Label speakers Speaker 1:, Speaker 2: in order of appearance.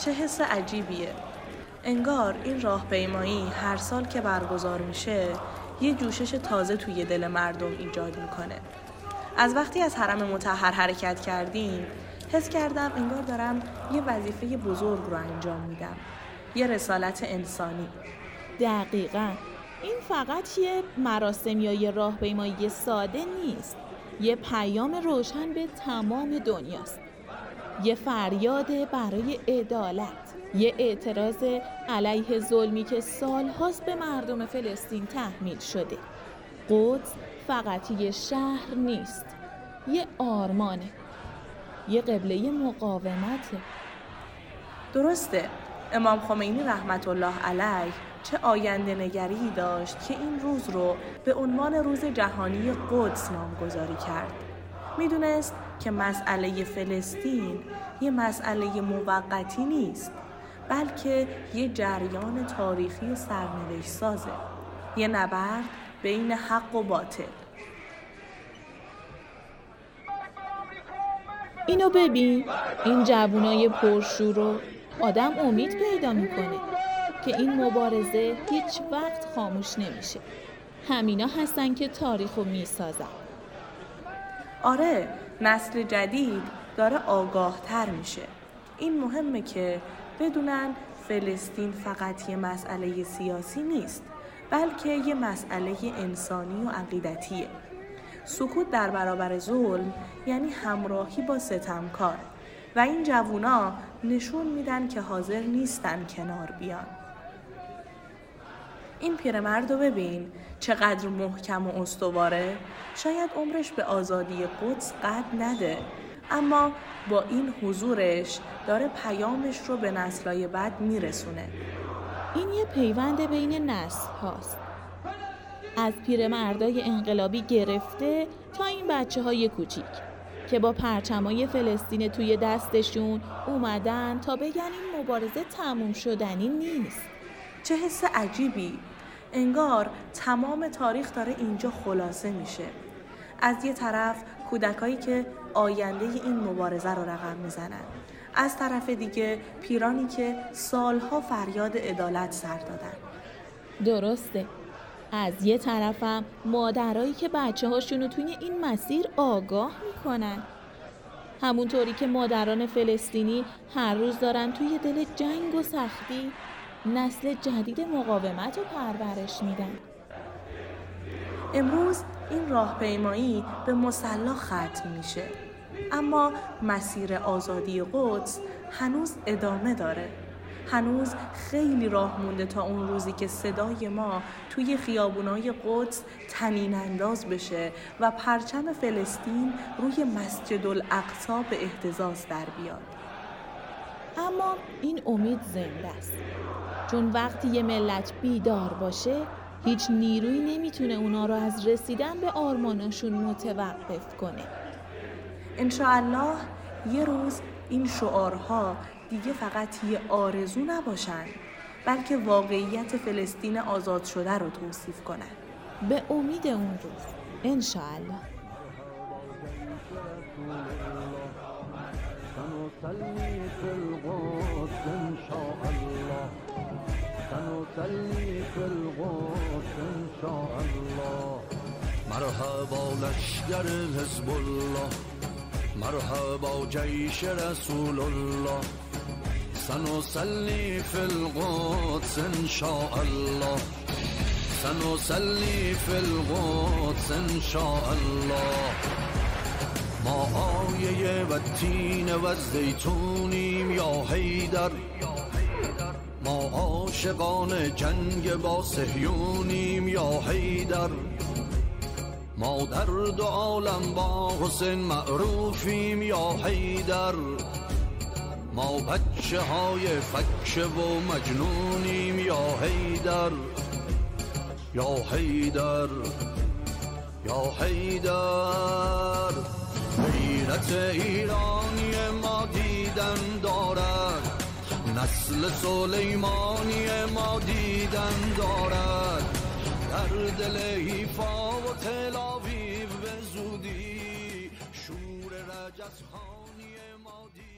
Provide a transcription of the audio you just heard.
Speaker 1: چه حس عجیبیه. انگار این راهپیمایی هر سال که برگزار میشه یه جوشش تازه توی دل مردم ایجاد میکنه. از وقتی از حرم مطهر حرکت کردیم حس کردم انگار دارم یه وظیفه بزرگ رو انجام میدم، یه رسالت انسانی.
Speaker 2: دقیقاً. این فقط یه مراسم یا یه راهپیمایی ساده نیست، یه پیام روشن به تمام دنیاست، یه فریاد برای عدالت، یه اعتراض علیه ظلمی که سالهاست به مردم فلسطین تحمیل شده. قدس فقط یه شهر نیست، یه آرمانه، یه قبله مقاومته.
Speaker 1: درسته. امام خمینی رحمت الله علیه چه آینده نگری داشت که این روز رو به عنوان روز جهانی قدس نامگذاری کرد. میدونست که مسئله فلسطین یه مسئله موقتی نیست، بلکه یه جریان تاریخی سرنوشت سازه، یه نبرد بین حق و باطل.
Speaker 2: اینو ببین، این جوونای پرشور رو آدم امید پیدا میکنه که این مبارزه هیچ وقت خاموش نمیشه. همینا هستن که تاریخو میسازن.
Speaker 1: آره، نسل جدید داره آگاه تر میشه. این مهمه که بدونن فلسطین فقط یه مسئله سیاسی نیست، بلکه یه مسئله انسانی و عقیدتیه. سکوت در برابر ظلم یعنی همراهی با ستمکار و این جوونا نشون میدن که حاضر نیستن کنار بیان. این پیرمرد رو ببین چقدر محکم و استواره. شاید عمرش به آزادی قدس قد نده، اما با این حضورش داره پیامش رو به نسل‌های بعد میرسونه.
Speaker 2: این یه پیوند بین نسل هاست، از پیرمردای انقلابی گرفته تا این بچه‌های کوچیک که با پرچمای فلسطین توی دستشون اومدن تا بگن این مبارزه تموم شدنی نیست.
Speaker 1: چه حس عجیبی. انگار تمام تاریخ داره اینجا خلاصه میشه. از یه طرف کودکایی که آینده این مبارزه رو رقم میزنن، از طرف دیگه پیرانی که سالها فریاد عدالت سر دادن.
Speaker 2: درسته. از یه طرفم مادرایی که بچه هاشونو توی این مسیر آگاه میکنن، همونطوری که مادران فلسطینی هر روز دارن توی دل جنگ و سختی نسل جدید مقاومت رو پرورش میدن.
Speaker 1: امروز این راهپیمایی به مصلی ختم میشه، اما مسیر آزادی قدس هنوز ادامه داره. هنوز خیلی راه مونده تا اون روزی که صدای ما توی خیابونای قدس طنین انداز بشه و پرچم فلسطین روی مسجد الاقصی به اهتزاز در بیاد.
Speaker 2: اما این امید زنده است، چون وقتی یه ملت بیدار باشه هیچ نیرویی نمیتونه اونا رو از رسیدن به آرماناشون متوقف کنه.
Speaker 1: انشاءالله یه روز این شعارها دیگه فقط یه آرزو نباشن، بلکه واقعیت فلسطین آزاد شده رو توصیف کنن.
Speaker 2: به امید اون روز انشاءالله.
Speaker 3: مرحبا لشکر حزب الله، مرحبا جیش رسول الله، سنصلي في القدس ان شاء الله، سنصلي في القدس ان شاء الله. ما آیه و تین و زیتونیم یا حیدر، ما عاشقان جنگ با صهیونیم یا حیدر، ما در دو عالم با حسین معروفیم یا حیدر، ما بچه های فکه و مجنونیم یا حیدر، یا حیدر، یا حیدر. غیرت ایرانی ما دیدن دارد، نسل سلیمانی ما دیدن دارد، در دل حیفا و تل آویو به زودی شور رجزخانی ما دیدن